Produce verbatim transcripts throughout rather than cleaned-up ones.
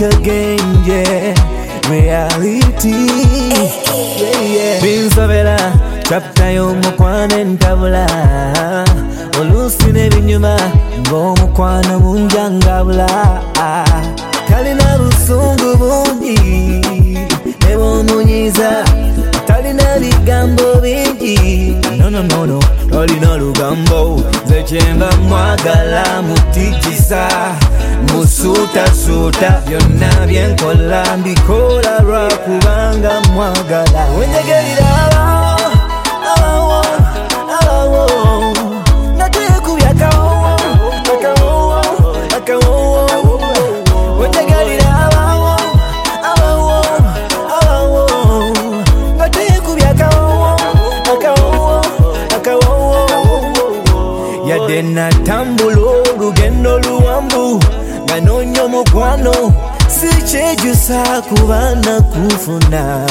think again, yeah. Reality, yeah, yeah. Binsabela, chapter yo mukwane ntabula. Olusi nebinyuma, ngo mukwana munjangabula. Kalina busungu bungi, nebo munyiza. Talina bigambo bingi. No, no, no, no, talina lugambo. Zechemba mwagala mutikisa. Musuta suta, byonna byenkola mbikola lwakubanga mwagala. Wenyegerira abawo, abawo, natekubya akawo, akawo, akawo. Wenyegerira abawo, abawo, abawo, natekubya akawo, akawo, akawo. Yadde natambula olugendo luwanvu Ganonyo mukwano sichejusa kubana kufuna.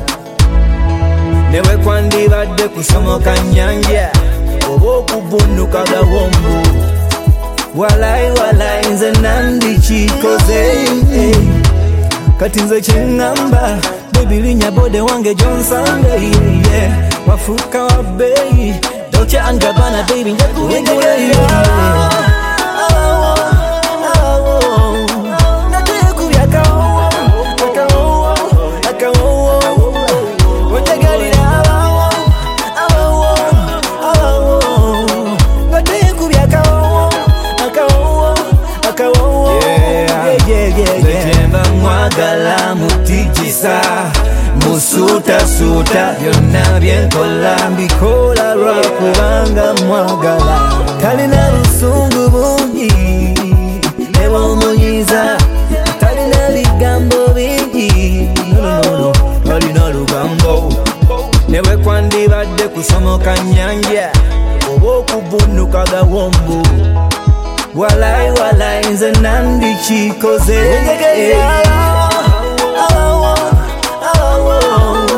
Newe kwandibadde kusomoka nyanja oba okubunduka gawombu. Walai walai nze nandikikoze. Kati nze kyengamba baby linya bode wange John Sunday, yeah. Wafuka wa bei Dolce and Gabbana baby njakubigule. Mwagala mutikisa, musuta suta, byonna byenkola mbikola lwakubanga mwagala. Talina busungu bungi, nebo munyiza. Talina bigambo bingi. No, no, no, talina lugambo. Newe kwandibadde kusomoka nyanja oba okubunduka gawombu. Walai walai nze nandikikoze. Wenyegerira abawo, abawo,